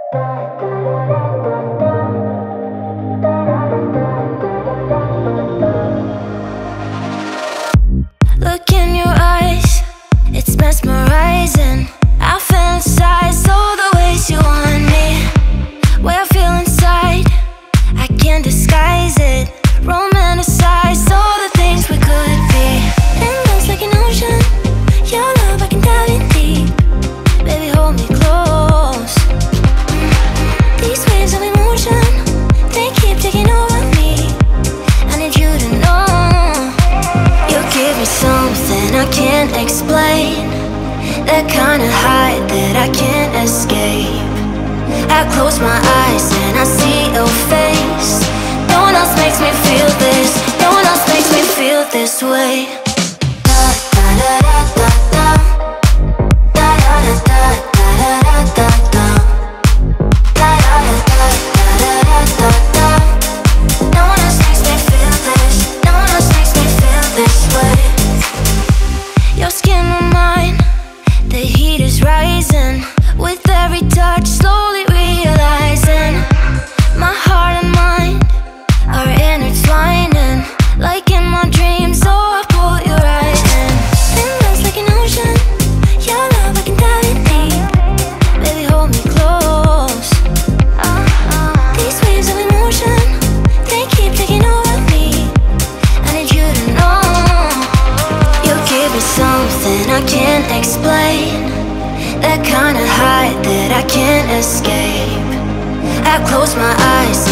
Look in your eyes, it's mesmerizing. I fantasize all the ways you want me. Way I feel inside, I can't disguise it. Romanticize all the things we could be. And love's like an ocean, your love I can dive in deep. Baby, hold me close. These waves of emotion, they keep taking over me. I need you to know, you give me something I can't explain. That kind of high that I can't escape. I close my eyes and I see your face. No one else makes me feel this. No one else makes me feel this way. Da da da da da da da da da da da da da da da da da. No one else makes me feel this. No one else makes me feel this way. Your skin on mine, the heat is rising. With every touch, slowly realizing my heart and mind are intertwining. Like in my dreams, oh, I pull you right in. And love's like an ocean, your love I can dive in deep. Baby, hold me close. These waves of emotion, they keep taking over me. I need you to know, you give me something I can't explain. That kind of high that I can't escape. I close my eyes